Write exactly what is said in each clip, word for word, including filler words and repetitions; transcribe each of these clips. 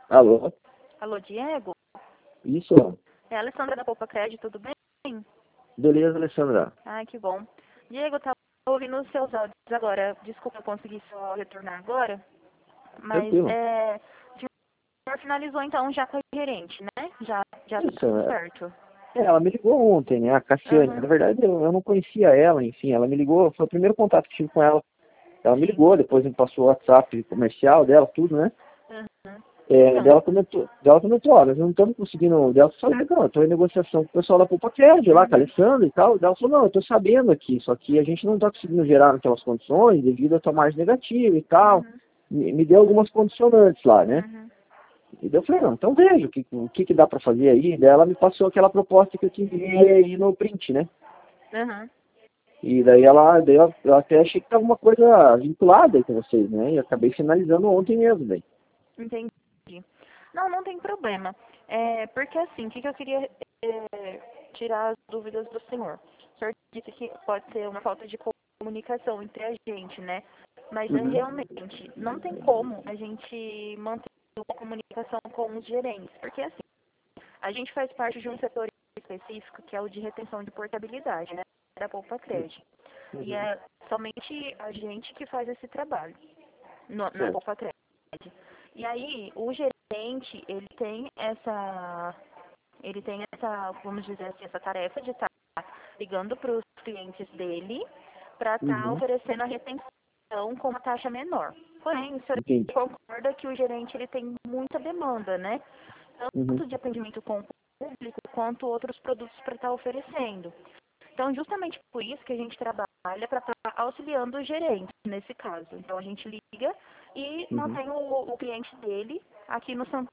Alô? Alô, Diego? Isso? É a Alessandra da Poupa Crédito, tudo bem? Beleza, Alessandra. Ai, que bom. Diego, eu tava ouvindo os seus áudios agora. Desculpa, eu consegui só retornar agora. Mas, Tranquilo. é... O senhor finalizou, então, já com a gerente, né? Já, já tá Isso, tudo é, certo. é, ela me ligou ontem, né, a Cassiane. Aham, Na verdade, eu, eu não conhecia ela, enfim, ela me ligou, foi o primeiro contato que tive com ela. Ela me sim. ligou, depois me passou o WhatsApp comercial dela, tudo, né? Aham. É, Então, dela comentou, dela comentou, olha, nós não estamos conseguindo, dela falou, não, eu estou em negociação com o pessoal da Poupa Crédito lá, com a uhum, Alessandra e tal. Dela falou, não, eu estou sabendo aqui, só que a gente não está conseguindo gerar naquelas condições devido à tua margem negativa e tal. uhum, Me, me deu algumas condicionantes lá, né? uhum, E daí eu falei, não, então veja o que, o que, que dá para fazer aí. Daí ela me passou aquela proposta que eu te enviei aí no print, né? uhum. E daí ela, daí eu, eu até achei que tava uma coisa vinculada aí com vocês, né? E acabei finalizando ontem mesmo, daí. Entendi. Não, não tem problema. É, porque assim, o que, que eu queria é, tirar as dúvidas do senhor? O senhor disse que pode ser uma falta de comunicação entre a gente, né? Mas é, Uhum. realmente não tem como a gente manter uma comunicação com os gerentes. Porque assim, a gente faz parte de um setor específico que é o de retenção de portabilidade, né? Da Poupa Crédito. E Uhum. é somente a gente que faz esse trabalho no, na Certo. Poupa Crédito. E aí, o gerente, ele tem essa, ele tem essa, vamos dizer assim, essa tarefa de estar ligando para os clientes dele para estar Uhum. oferecendo a retenção com uma taxa menor. Porém, o senhor Entendi. concorda que o gerente ele tem muita demanda, né? Uhum. Tanto de atendimento com o público quanto outros produtos para estar oferecendo. Então, justamente por isso que a gente trabalha para estar auxiliando o gerente nesse caso. Então, a gente liga e Uhum. mantém o, o cliente dele aqui no Santander.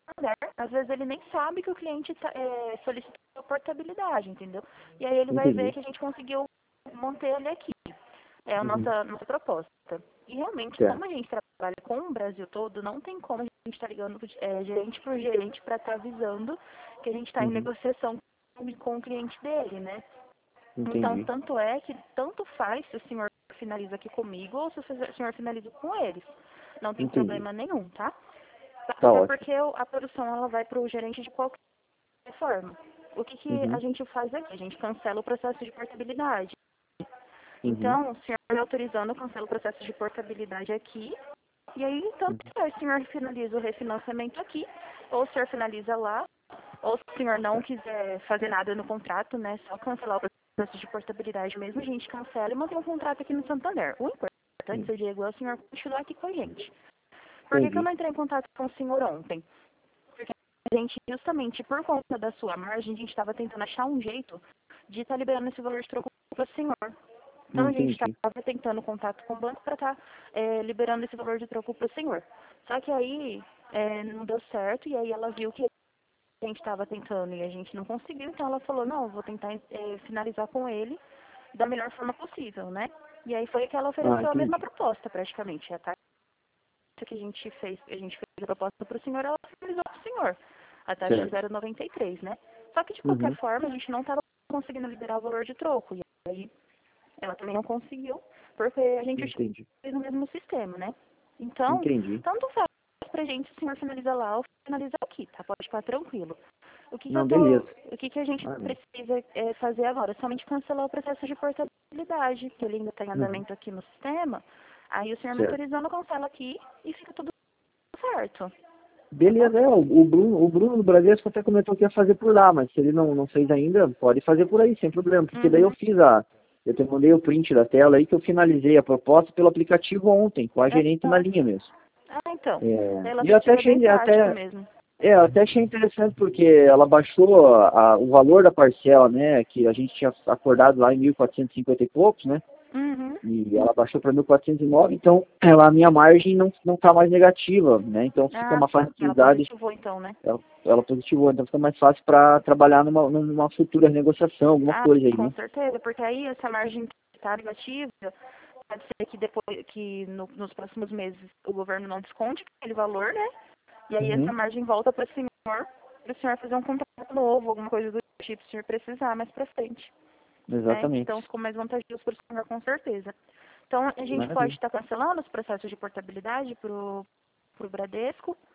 Às vezes ele nem sabe que o cliente tá, é, solicitou portabilidade, entendeu? E aí ele vai ver Entendi. que a gente conseguiu manter ele aqui. É a Uhum. nossa, nossa proposta. E realmente, como Certo. a gente trabalha com o Brasil todo, não tem como a gente estar ligando é, gerente por gerente para estar avisando que a gente está em Uhum. negociação com com o cliente dele, né? Então, Entendi. tanto é que tanto faz se o senhor finaliza aqui comigo ou se o senhor finaliza com eles. Não tem Entendi. problema nenhum, tá? Tá Até ótimo. porque o- a produção ela vai para o gerente de qualquer forma. O que, que a Uhum. gente faz aqui? A gente cancela o processo de portabilidade. Uhum. Então, o senhor me autorizando, eu cancelo o processo de portabilidade aqui. E aí, tanto Uhum. faz, o senhor finaliza o refinanciamento aqui, ou o senhor finaliza lá, ou se o senhor não quiser fazer nada no contrato, né, só cancelar o processo de portabilidade mesmo, a gente cancela e mantém o contrato aqui no Santander. O importante, Uhum. seu Diego, é o senhor continuar aqui com a gente. Por que, que eu Entendi. não entrei em contato com o senhor ontem? Porque a gente, justamente por conta da sua margem, a gente estava tentando achar um jeito de estar liberando esse valor de troco para o senhor. Então a gente Entendi. estava tentando contato com o banco para estar é, liberando esse valor de troco para o senhor. Só que aí é, não deu certo e aí ela viu que a gente estava tentando e a gente não conseguiu, então ela falou, não, eu vou tentar é, finalizar com ele da melhor forma possível, né? E aí foi que ela Ah, ofereceu a mesma entendi. proposta praticamente. A taxa que a gente fez, a gente fez a proposta para o senhor, ela finalizou para o senhor. A taxa Certo. zero vírgula noventa e três, né? Só que de qualquer Uhum. forma a gente não estava conseguindo liberar o valor de troco. E aí ela também não conseguiu, porque a gente Entendi. utiliza o mesmo sistema, né? Então, Entendi. tanto faz pra gente se o senhor finaliza lá ou finaliza aqui, tá? Pode ficar tranquilo. O que que eu Não, tô, beleza. o que que a gente Ah, não. precisa é, fazer agora? Somente cancelar o processo de portabilidade, que ele ainda está em Uhum. andamento aqui no sistema. Aí o senhor me Certo. autorizando, cancela aqui e fica tudo certo, tá bom? Beleza, é, o, o Bruno, o Bruno do Bradesco até comentou que ia fazer por lá, mas se ele não, não fez ainda, pode fazer por aí, sem problema. Porque daí eu Uhum. fiz a. Eu te mandei o print da tela aí que eu finalizei a proposta pelo aplicativo ontem, com a gerente na Ah, linha mesmo. ah, então. É, Pelo e eu até aplicativo é bem achei, prático até, mesmo. é, eu até achei interessante porque ela baixou a, a- o valor da parcela, né, que a gente tinha acordado lá em mil quatrocentos e cinquenta e poucos, né? Uhum. E ela baixou para mil quatrocentos e nove, então ela, a minha margem não não está mais negativa, né? Então fica Ah, uma ela facilidade, positivou então, né? ela, ela positivou, então fica mais fácil para trabalhar numa, numa futura negociação, alguma Ah, coisa aí, com né? certeza, porque aí essa margem está negativa, pode ser que depois que no- nos próximos meses o governo não desconte aquele valor, né? E aí essa Uhum, margem volta para o senhor, para o senhor fazer um contrato novo, alguma coisa do tipo, se o senhor precisar mais para frente, né? exatamente. Então ficou mais vantajoso para o senhor com certeza. Então a gente pode Maravilha. estar cancelando os processos de portabilidade para o Bradesco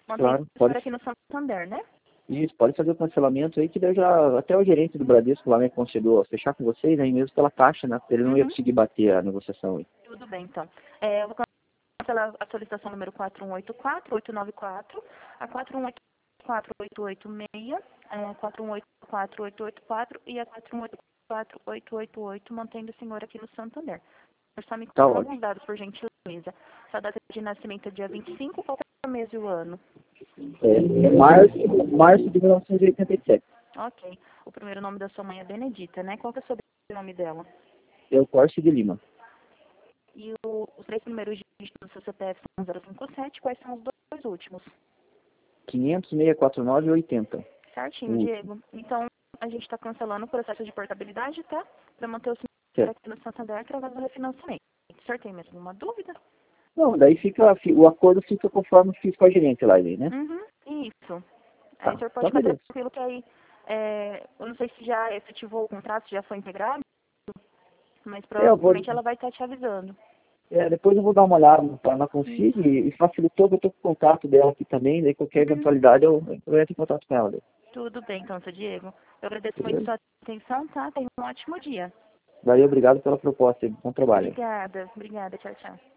Mantendo Claro, o pode. senhor aqui no Santander, né? Isso, pode fazer o cancelamento aí, que daí eu já, até o gerente do Bradesco lá me aconselhou a fechar com vocês, aí mesmo pela taxa, né? Ele não ia Uhum. conseguir bater a negociação aí. Tudo bem, então. É, eu vou cancelar a solicitação número quatro um oito quatro, oito nove quatro, a quatro um oito quatro, oito oito seis, a quatro um oito quatro, oito oito quatro e a quatro um oito quatro, oito oito oito, mantendo o senhor aqui no Santander. Eu só me Tá confirma ótimo. alguns dados, por gentileza. Sua data de nascimento é dia vinte e cinco, qual é o mês e o ano? É, é março, março de mil novecentos e oitenta e sete. Ok. O primeiro nome da sua mãe é Benedita, né? Qual que é o sobrenome dela? Eu Corse de Lima. E o- os três primeiros dígitos do seu C P F são zero cinco sete. Quais são os dois últimos? quinhentos, seiscentos e quarenta e nove, oitenta. O Certinho, último. Diego. Então, a gente está cancelando o processo de portabilidade, tá? Para manter o senhor Certo. aqui no Santander através do refinanciamento. O senhor tem mais alguma dúvida? Não, daí fica, fi- o acordo fica conforme fiz com a gerente lá, aí, né? Uhum, isso. Aí o Tá, senhor pode tá ficar beleza. tranquilo que aí, é, eu não sei se já efetivou o contrato, se já foi integrado, mas É, eu vou, provavelmente ela vai estar te avisando. é, depois eu vou dar uma olhada na na Config Isso. e, e facilitou que eu tô com o contato dela aqui também, daí qualquer Uhum. eventualidade eu, eu entro em contato com ela. Daí. Tudo bem, então, seu Diego. Eu agradeço muito a Beleza? sua atenção, tá? Tenha um ótimo dia. Daí obrigado pela proposta, bom trabalho. Obrigada, obrigada. Tchau, tchau.